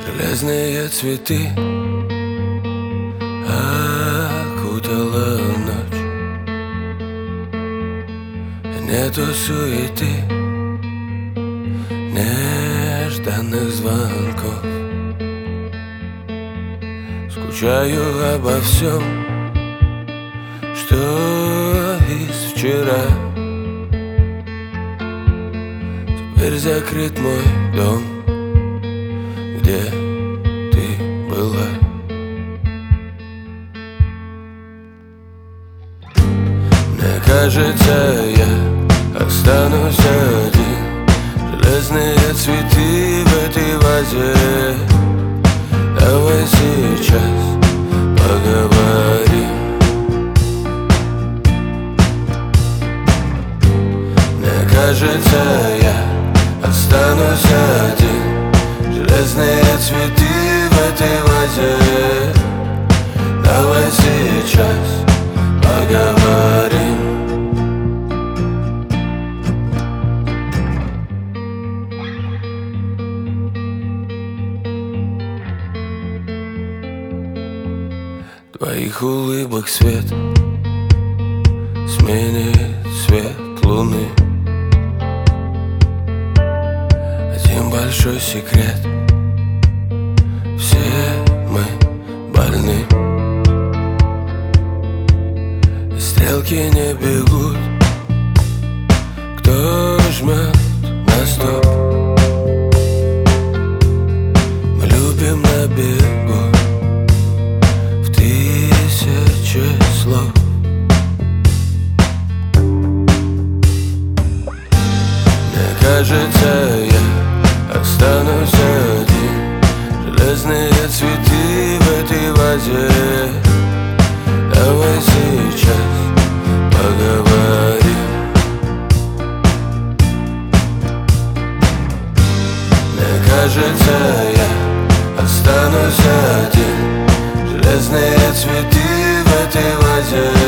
Железные цветы окутала ночь. Нету суеты, нежданных звонков. Скучаю обо всем, что из вчера. Теперь закрыт мой дом, где ты была. Мне кажется, я останусь один. Железные цветы в этой вазе. Давай сейчас поговорим. Мне кажется, я останусь один. Железные цветы в этой вазе. Давай сейчас поговорим. Твоих улыбок свет сменит свет луны. Один большой секрет: все мы больны. И стрелки не бегут. Кто жмет на стоп? Мы любим на бегу в тысячи слов. Мне кажется, я останусь один. Железные цветы в этой вазе. Давай сейчас поговорим. Мне кажется, я останусь один. Железные цветы в этой вазе.